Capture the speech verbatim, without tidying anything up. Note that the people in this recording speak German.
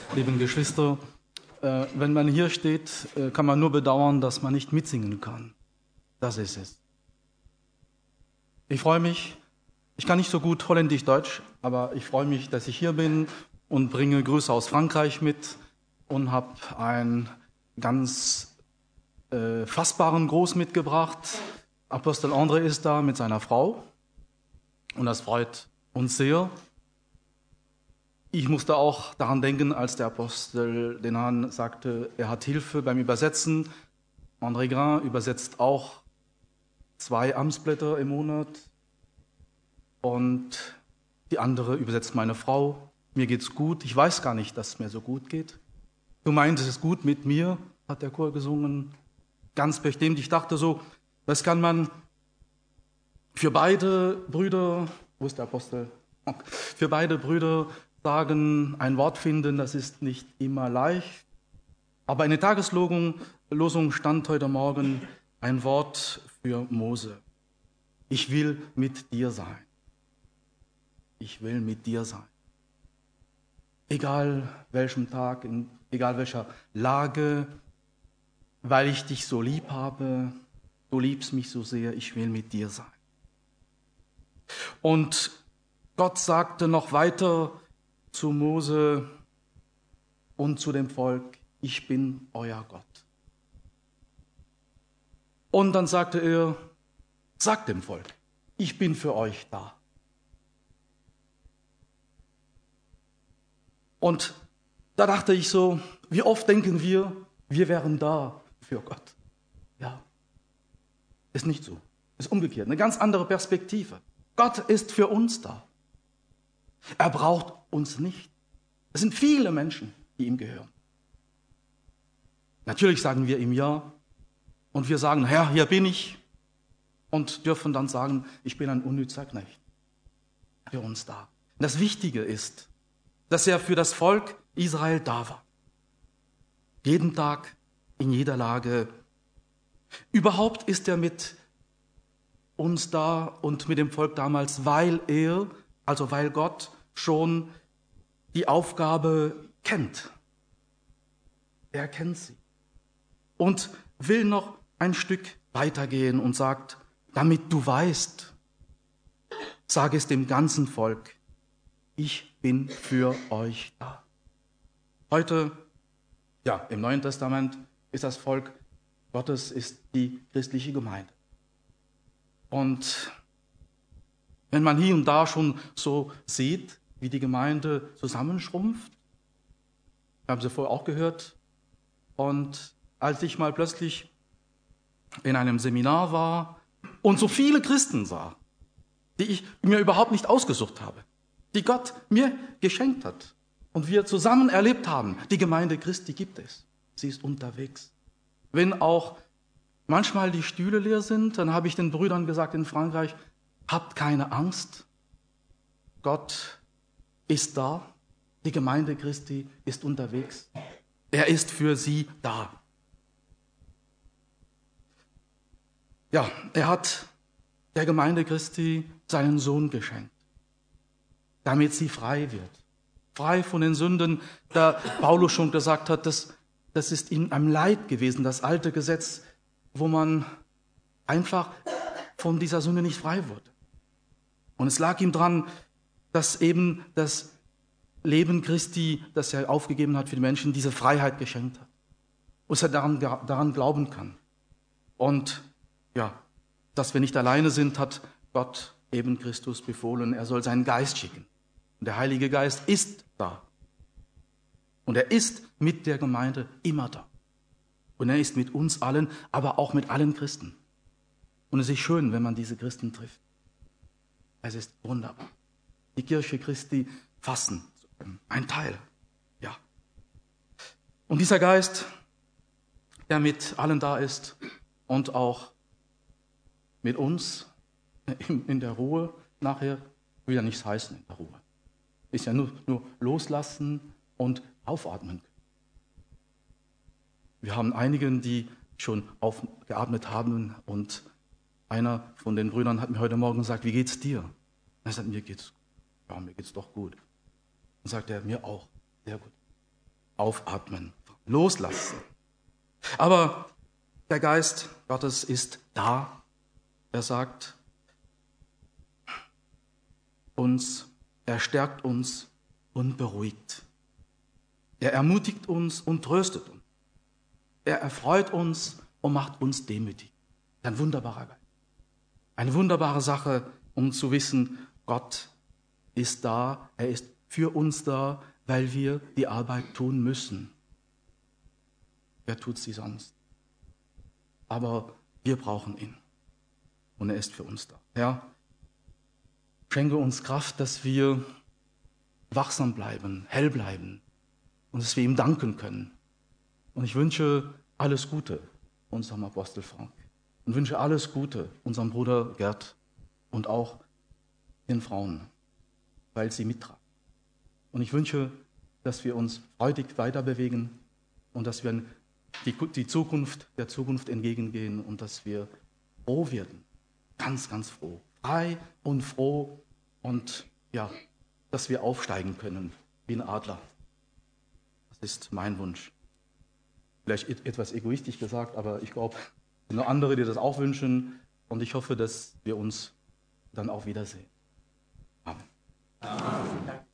lieben Geschwister, äh, wenn man hier steht, äh, kann man nur bedauern, dass man nicht mitsingen kann. Das ist es. Ich freue mich, ich kann nicht so gut Holländisch-Deutsch, aber ich freue mich, dass ich hier bin und bringe Grüße aus Frankreich mit und habe einen ganz äh, fassbaren Gruß mitgebracht. Apostel André ist da mit seiner Frau und das freut uns sehr. Ich musste auch daran denken, als der Apostel den Herrn sagte, er hat Hilfe beim Übersetzen. André Grain übersetzt auch zwei Amtsblätter im Monat und die andere übersetzt meine Frau. Mir geht's gut. Ich weiß gar nicht, dass es mir so gut geht. Du meintest es gut mit mir, hat der Chor gesungen. Ganz bestimmt. Ich dachte so, das kann man für beide Brüder, wo ist der Apostel? Für beide Brüder sagen, ein Wort finden, das ist nicht immer leicht. Aber in der Tageslosung stand heute Morgen ein Wort für Mose. Ich will mit dir sein. Ich will mit dir sein. Egal welchem Tag, in egal welcher Lage, weil ich dich so lieb habe, du liebst mich so sehr, ich will mit dir sein. Und Gott sagte noch weiter zu Mose und zu dem Volk, ich bin euer Gott. Und dann sagte er, sagt dem Volk, ich bin für euch da. Und da dachte ich so, wie oft denken wir, wir wären da für Gott. Ja, ist nicht so, ist umgekehrt, eine ganz andere Perspektive. Gott ist für uns da. Er braucht uns nicht. Es sind viele Menschen, die ihm gehören. Natürlich sagen wir ihm ja und wir sagen, Herr, hier bin ich und dürfen dann sagen, ich bin ein unnützer Knecht. Für uns da. Und das Wichtige ist, dass er für das Volk Israel da war. Jeden Tag, in jeder Lage. Überhaupt ist er mit uns da und mit dem Volk damals, weil er, also weil Gott schon die Aufgabe kennt. Er kennt sie. Und will noch ein Stück weitergehen und sagt, damit du weißt, sage es dem ganzen Volk, ich bin für euch da. Heute, ja, im Neuen Testament ist das Volk Gottes, ist die christliche Gemeinde. Und wenn man hier und da schon so sieht, wie die Gemeinde zusammenschrumpft, wir haben sie vorher auch gehört, und als ich mal plötzlich in einem Seminar war und so viele Christen sah, die ich mir überhaupt nicht ausgesucht habe, die Gott mir geschenkt hat und wir zusammen erlebt haben, die Gemeinde Christi gibt es, sie ist unterwegs. Wenn auch manchmal die Stühle leer sind, dann habe ich den Brüdern gesagt in Frankreich, habt keine Angst, Gott ist da, die Gemeinde Christi ist unterwegs, er ist für sie da. Ja, er hat der Gemeinde Christi seinen Sohn geschenkt, damit sie frei wird, frei von den Sünden, da Paulus schon gesagt hat, das, das ist ihm ein Leid gewesen, das alte Gesetz, wo man einfach von dieser Sünde nicht frei wurde. Und es lag ihm dran, dass eben das Leben Christi, das er aufgegeben hat für die Menschen, diese Freiheit geschenkt hat. Und dass er daran, daran glauben kann. Und ja, dass wir nicht alleine sind, hat Gott eben Christus befohlen. Er soll seinen Geist schicken. Und der Heilige Geist ist da. Und er ist mit der Gemeinde immer da. Und er ist mit uns allen, aber auch mit allen Christen. Und es ist schön, wenn man diese Christen trifft. Es ist wunderbar. Die Kirche Christi fassen zu können. Ein Teil. Ja. Und dieser Geist, der mit allen da ist und auch mit uns in der Ruhe nachher, will ja nichts heißen in der Ruhe. Ist ja nur, nur loslassen und aufatmen. Wir haben einigen, die schon aufgeatmet haben und einer von den Brüdern hat mir heute Morgen gesagt, wie geht's dir? Er sagt, mir geht's, ja, mir geht's doch gut. Und sagt er, mir auch, sehr gut. aufatmen, loslassen. Aber der Geist Gottes ist da. Er sagt uns, er stärkt uns und beruhigt. Er ermutigt uns und tröstet uns. Er erfreut uns und macht uns demütig. Ein wunderbarer Geist. Eine wunderbare Sache, um zu wissen, Gott ist da, er ist für uns da, weil wir die Arbeit tun müssen. Wer tut sie sonst? Aber wir brauchen ihn und er ist für uns da. Herr, schenke uns Kraft, dass wir wachsam bleiben, hell bleiben und dass wir ihm danken können. Und ich wünsche alles Gute unserem Apostel Frank und wünsche alles Gute unserem Bruder Gerd und auch den Frauen, weil sie mittragen. Und ich wünsche, dass wir uns freudig weiter bewegen und dass wir die, die Zukunft der Zukunft entgegengehen und dass wir froh werden, ganz, ganz froh, frei und froh und ja, dass wir aufsteigen können wie ein Adler. Das ist mein Wunsch. Vielleicht etwas egoistisch gesagt, aber ich glaube, es sind noch andere, die das auch wünschen und ich hoffe, dass wir uns dann auch wiedersehen. Amen. Amen.